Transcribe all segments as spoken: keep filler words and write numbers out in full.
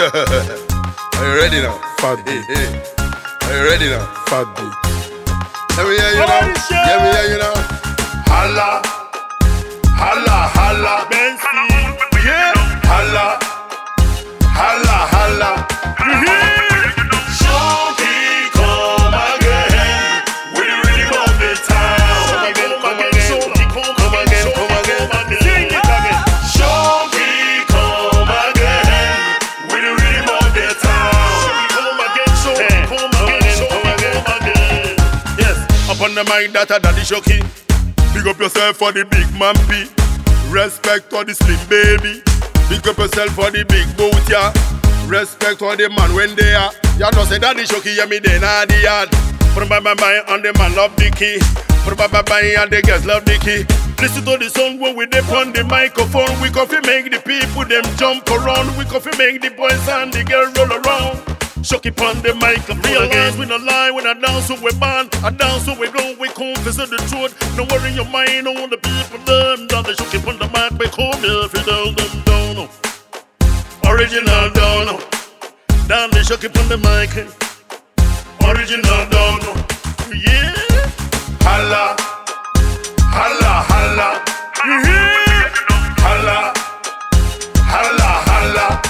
Are you ready now? Fat Hey, beat, hey. Are you ready now? fat beat. Let me hear you now. Let me hear you now. Holla, holla, holla, Benzi. Yeah. Holla, holla, holla. You hear? Shorty, come again. We the rhythm of the town. Come again, come again, Shorty, come again, come again. Sing it again. Shorty, come again. We the rhythm of the town. Come again, Shorty, come again, come again, come again. Yes, up on the mic, that a daddy shocky. Big up yourself for the big man P. Respect for the slim baby. Big up yourself for the big boat, yeah. Respect for the man when they are. Ya don't say daddy shocky, yeah me then a the yard. Put bye bye bye and the man love the key. Put bye bye bye and the girls love the key. Listen to the song when we dip on the microphone. We coffee make the people them jump around. We coffee make the boys and the girls roll around. Shock it on the mic and realize we not lie, we not dance so we ban. I dance so we go, we confess the truth. Don't worry your mind on the people them. Down the shock it on the mic, we come here if you tell them down. Original down. Down the shock it on the mic. Original down. Yeah. Holla, holla, holla. You hear? Holla, holla, holla.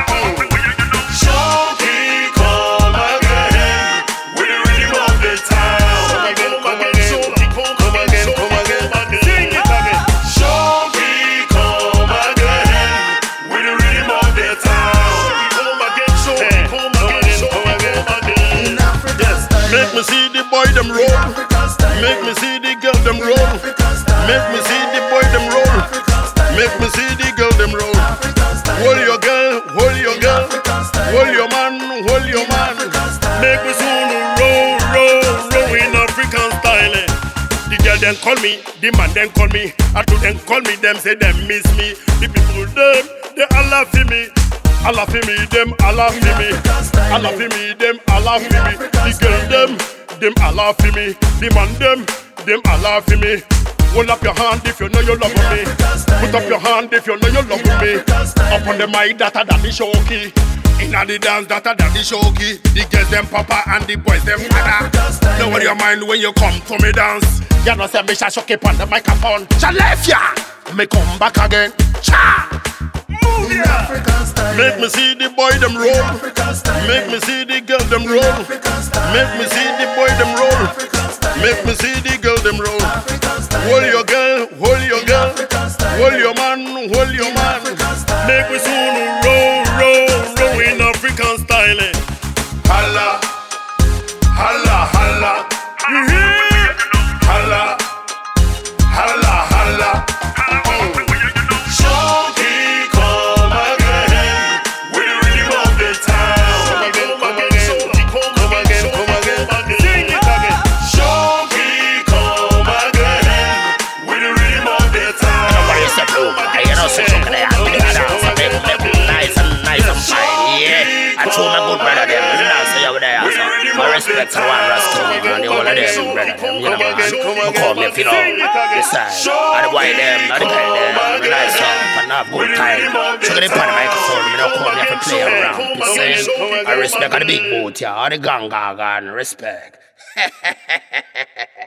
Make me see the boy them roll. Make me see the girl them roll. Make me see the boy them roll. Make me see the girl them roll. Hold your girl, hold your girl. Hold your man, hold your man. Make me soon roll, roll, roll in African style. The girl then call me, the man then call me. I do them call me, them say them miss me. The people them, they all laugh for me. Allah for me, them Allah for me. Allah for me, them Allah for me. The girl them, them Allah for me. The man them, them Allah for me. Hold up your hand if you know you love me. Put up your hand if you know you love me. Up on the mic, that a daddy shoky. Inna the dance, that a daddy shoky. The girls them papa and the boys them father. Don't worry your mind when you come to me dance. You know say me shall shock up on the microphone. Shall left ya, me come back again. Cha. Make me see the boy them roll. Make me see the girl them roll. Make me see the boy them roll. Make me see the girl them roll. Hold your girl, hold your girl. Hold your man, hold your man. Make me soon roll, roll, roll in African style. Holla, holla, holla. You hear? Holla, holla, holla. I respect to one rascal and the whole of them, brother. You know, man. I call me if you know. This side. And the boy them, and the girl them, and the nice up, and have good time. So get the pan microphone, you know, call me if you play around. You see? I respect the big boat, yeah. And the gang, gang, gang, respect.